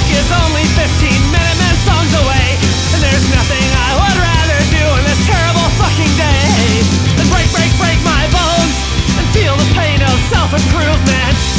work is only 15 Minutemen songs away, and there's nothing I would rather do in this terrible fucking day than break my bones and feel the pain of self-improvement.